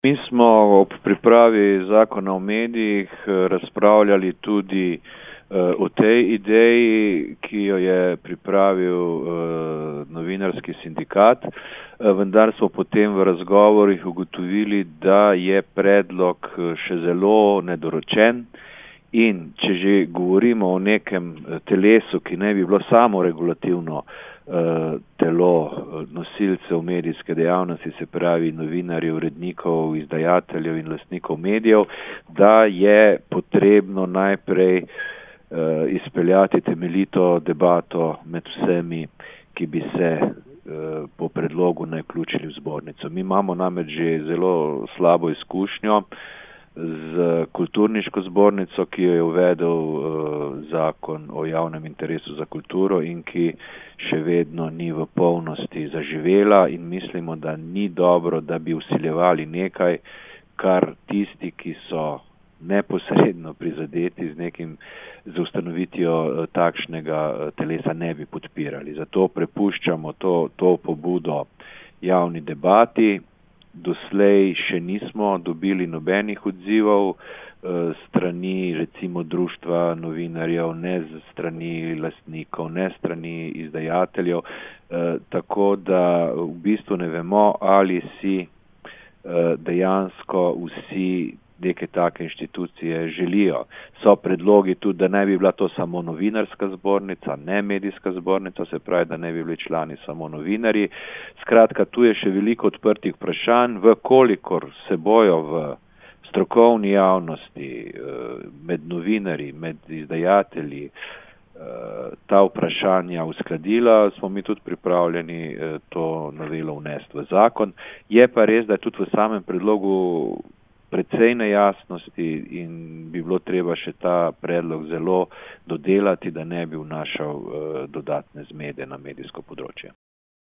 Mi smo ob pripravi zakona o medijih razpravljali tudi o tej ideji, ki jo je pripravil novinarski sindikat, vendar smo potem v razgovorih ugotovili, da je predlog še zelo nedorečen in če že govorimo o nekem telesu, ki ne bi bilo samo regulativno telo nosilcev medijske dejavnosti, se pravi novinarjev, urednikov, izdajateljev in lastnikov medijev, da je potrebno najprej izpeljati temeljito debato med vsemi, ki bi se po predlogu naj vključili v zbornico. Mi imamo namreč že zelo slabo izkušnjo z kulturniško zbornico, ki jo je uvedel zakon o javnem interesu za kulturo in ki še vedno ni v polnosti zaživela, in mislimo, da ni dobro, da bi vsiljevali nekaj, kar tisti, ki so neposredno prizadeti z ustanovitvijo takšnega telesa, ne bi podpirali. Zato prepuščamo to pobudo javni debati. Doslej še nismo dobili nobenih odzivov strani recimo društva novinarjev, ne strani lastnikov, ne strani izdajateljev, tako da v bistvu ne vemo, ali si dejansko vsi neke take inštitucije želijo. So predlogi tudi, da ne bi bila to samo novinarska zbornica, ne medijska zbornica, se pravi, da ne bi bili člani samo novinarji. Skratka, tu je še veliko odprtih vprašanj, vkolikor se bojo v strokovni javnosti, med novinarji, med izdajatelji ta vprašanja uskladila, smo mi tudi pripravljeni to novelo vnesti v zakon. Je pa res, da je tudi v samem predlogu precej nejasnosti in bi bilo treba še ta predlog zelo dodelati, da ne bi vnašal dodatne zmede na medijsko področje.